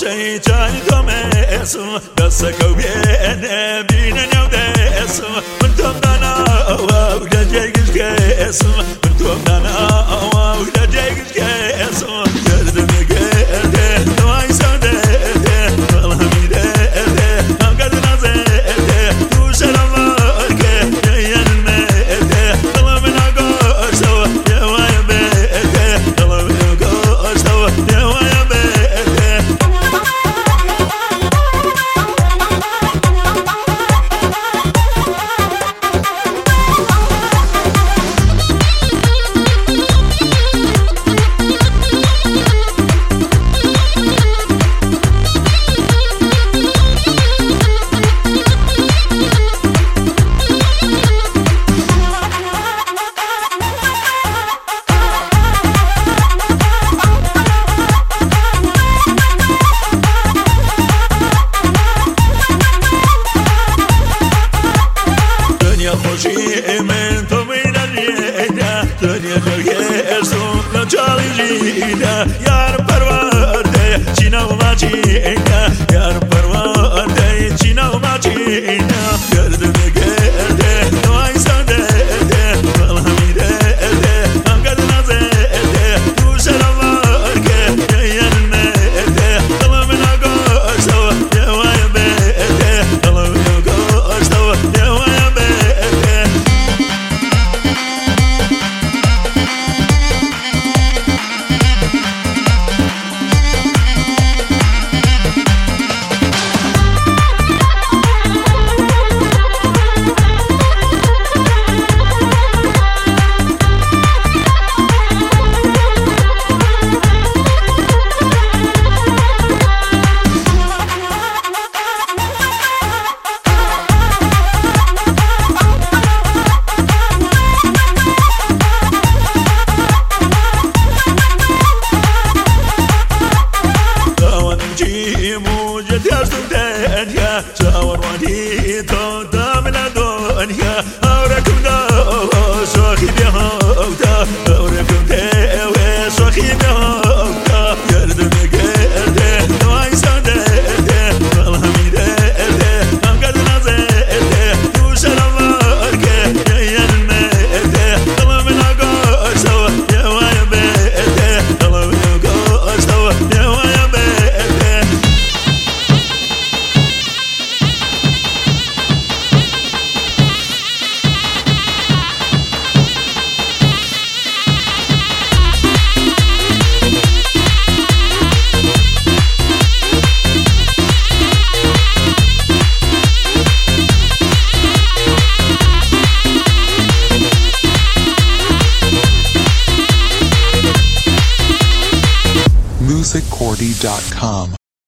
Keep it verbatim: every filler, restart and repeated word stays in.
شيطان تمس دسك وبين بين نودس من تمنا ولا جيش كاس من تمنا ولا جيش كاس قدر مقد واي سوده والله ميده قد نزل تو سلامك يا المد طلبنا قصوا يا ويا بيت طلبنا قصوا يا ويا خوشی من تو می‌دانیه دنیا جای سوم نچالی جیده یار پرورده چینا و ماچینه یار پرورده چینا و ماچینه گرد میگرده نوای ساده والله میده هم قد نزده تو سلامك يا المده طلبنا قصوا يا ويا بيته طلبنا قصوا يا ويا شاور واني تو دامنا دنيا أوركم دو سوخي بيهوتا أوركم تاوي سوخي بيهوتا قردم قرده نواي ساده والله ميده هم قد نزده تو سلامك يا المده طلبنا قصوا يا ويا بيته طلبنا قصوا يا ويا بيته music cordy dot com